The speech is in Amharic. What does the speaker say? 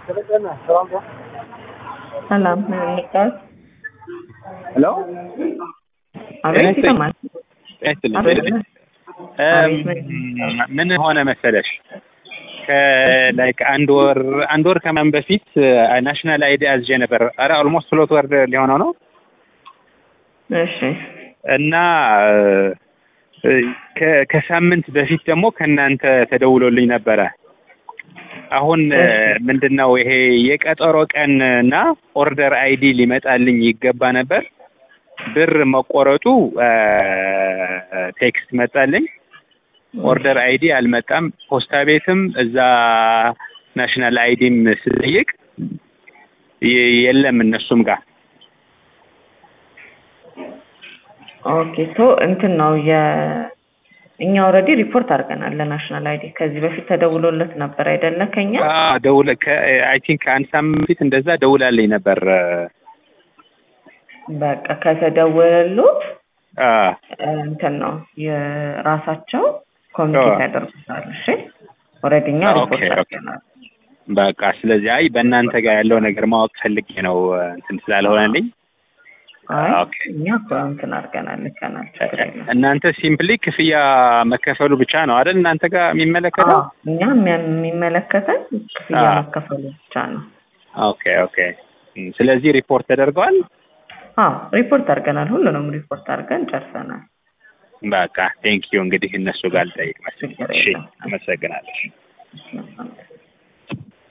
ሰላም ነኝካስ ሄሎ አቤት ይሰማል። ምን ሆነ መሰለሽ ከላይክ አንድ ወር ከማን በፊት ናሽናል አይዲ አዝጄ ነበር። አረ ኦልሞስት 2 ወር ሊሆነው ነው። እሺ እና ከሳምንት በፊት ደግሞ ከናንተ ተደውሎልኝ ነበረ። አሁን ምንድነው ይሄ የቀጠሮ ቀንና ኦርደር አይዲ ሊመጣልኝ ይገባ ነበር። ብር መቆረጡ ቴክስት መጣልኝ። ኦርደር አይዲ አልመጣም። ፖስታ ቤትም እዛ ናሽናል አይዲም ስጠይቅ የለም እነሱም ጋር። ኦኬ እንትን ነው እኛ ኦልሬዲ ሪፖርት አድርገናል ለናሽናል አይዲ። ከዚህ በፊት ተደውሎለት ነበር አይደለ? ከኛ አይ ቲንክ አንድ ሳምንት በፊት እንደዛ ደውላልኝ ነበር። በቃ ከተደወለሉት እንትን ነው የራሳቸው ኮሚኒኬት ያደርጉታል። እሺ ኦልሬዲ እኛ ሪፖርት አድርገናል። በቃ ስለዚህ አይ በእናንተ ጋር ያለው ነገር ማወቅ ፈልጌ ነው እንትን ስላልሆነልኝ። እኛ እንትን አድርገናል ልከናል። እናንተ ሲምፕሊ ክፍያ መከፈሉ ብቻ ነው አይደል እናንተ ጋር የሚመለከተው? እኛ የሚመለከተን ክፍያ መከፈሉ ብቻ ነው። ኦኬ ስለዚህ ሪፖርት ተደርጓል? ሪፖርት አድርገናል። ሁሉንም ሪፖርት አድርገን ጨርሰናል። በቃ ቴንክ ዩ። እንግዲህ እነሱ ጋር ልጠይቅ መሰለኝ። እሺ አመሰግናለሁ።